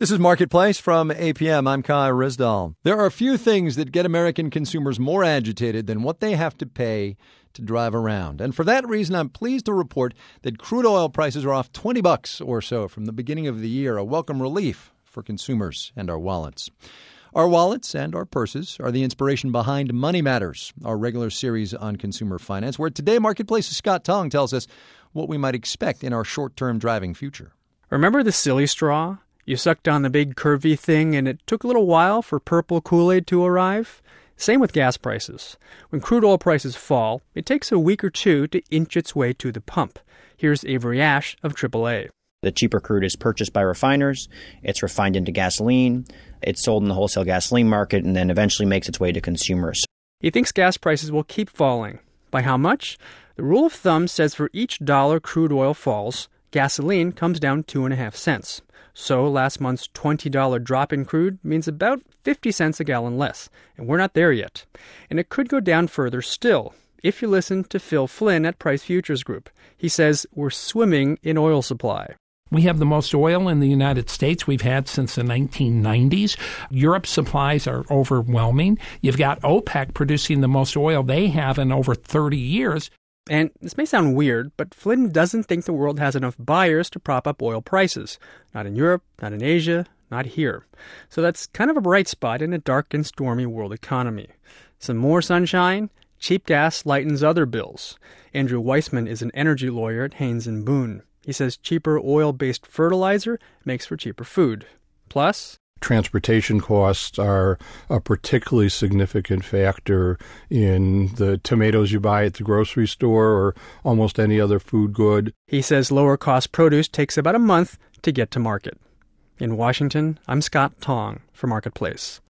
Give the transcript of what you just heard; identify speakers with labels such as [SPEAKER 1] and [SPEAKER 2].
[SPEAKER 1] This is Marketplace from APM. I'm Kai Rizdal. There are few things that get American consumers more agitated than what they have to pay to drive around. And for that reason, I'm pleased to report that crude oil prices are off $20 or so from the beginning of the year, a welcome relief for consumers and our wallets. Our wallets and our purses are the inspiration behind Money Matters, our regular series on consumer finance, where today Marketplace's Scott Tong tells us what we might expect in our short-term driving future.
[SPEAKER 2] Remember the silly straw? You sucked on the big curvy thing and it took a little while for purple Kool-Aid to arrive? Same with gas prices. When crude oil prices fall, it takes a week or two to inch its way to the pump. Here's Avery Ash of AAA.
[SPEAKER 3] The cheaper crude is purchased by refiners, it's refined into gasoline, it's sold in the wholesale gasoline market, and then eventually makes its way to consumers.
[SPEAKER 2] He thinks gas prices will keep falling. By how much? The rule of thumb says for each dollar crude oil falls, gasoline comes down 2.5 cents. So last month's $20 drop in crude means about 50 cents a gallon less. And we're not there yet. And it could go down further still, if you listen to Phil Flynn at Price Futures Group. He says we're swimming in oil supply.
[SPEAKER 4] We have the most oil in the United States we've had since the 1990s. Europe's supplies are overwhelming. You've got OPEC producing the most oil they have in over 30 years.
[SPEAKER 2] And this may sound weird, but Flynn doesn't think the world has enough buyers to prop up oil prices. Not in Europe, not in Asia, not here. So that's kind of a bright spot in a dark and stormy world economy. Some more sunshine, cheap gas lightens other bills. Andrew Weissman is an energy lawyer at Haynes & Boone. He says cheaper oil-based fertilizer makes for cheaper food. Plus,
[SPEAKER 5] transportation costs are a particularly significant factor in the tomatoes you buy at the grocery store or almost any other food good.
[SPEAKER 2] He says lower-cost produce takes about a month to get to market. In Washington, I'm Scott Tong for Marketplace.